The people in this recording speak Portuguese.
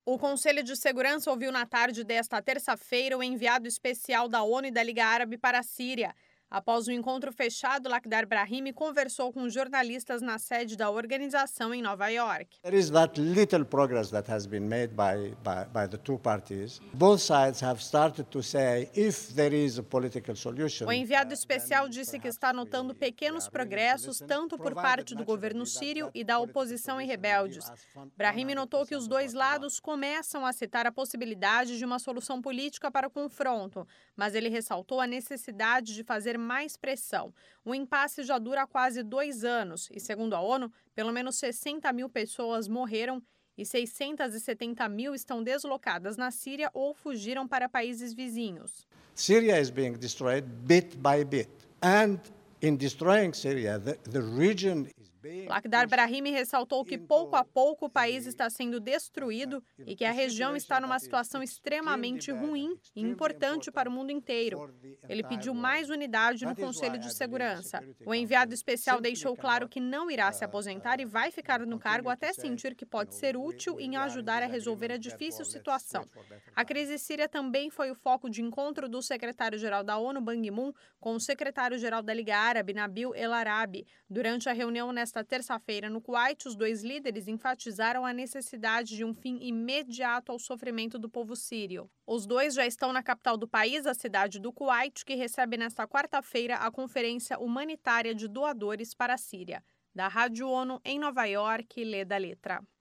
O Conselho de Segurança ouviu na tarde desta terça-feira o enviado especial da ONU e da Liga Árabe para a Síria. Após o encontro fechado, Lakhdar Brahimi conversou com jornalistas na sede da organização em Nova York. There is that little progress that has been made by the two parties. Both sides have started to say if there is a political solution. O enviado especial disse que está notando pequenos progressos tanto por parte do governo sírio e da oposição e rebeldes. Brahimi notou que os dois lados começam a citar a possibilidade de uma solução política para o confronto, mas ele ressaltou a necessidade de fazer mais pressão. O impasse já dura há quase 2 anos e, segundo a ONU, pelo menos 60 mil pessoas morreram e 670 mil estão deslocadas na Síria ou fugiram para países vizinhos. Syria is being destroyed bit by bit. And in destroying Syria, the region is being... Lakhdar Brahimi ressaltou que pouco a pouco o país está sendo destruído e que a região está numa situação extremamente ruim e importante para o mundo inteiro. Ele pediu mais unidade no Conselho de Segurança. O enviado especial deixou claro que não irá se aposentar e vai ficar no cargo até sentir que pode ser útil em ajudar a resolver a difícil situação. A crise síria também foi o foco de encontro do secretário-geral da ONU, Ban Ki-moon, com o secretário-geral da Liga Árabe, Nabil El Arabi. Durante a reunião nesta terça-feira no Kuwait, os dois líderes enfatizaram a necessidade de um fim imediato ao sofrimento do povo sírio. Os dois já estão na capital do país, a cidade do Kuwait, que recebe nesta quarta-feira a Conferência Humanitária de Doadores para a Síria. Da Rádio ONU em Nova York, Leda Letra.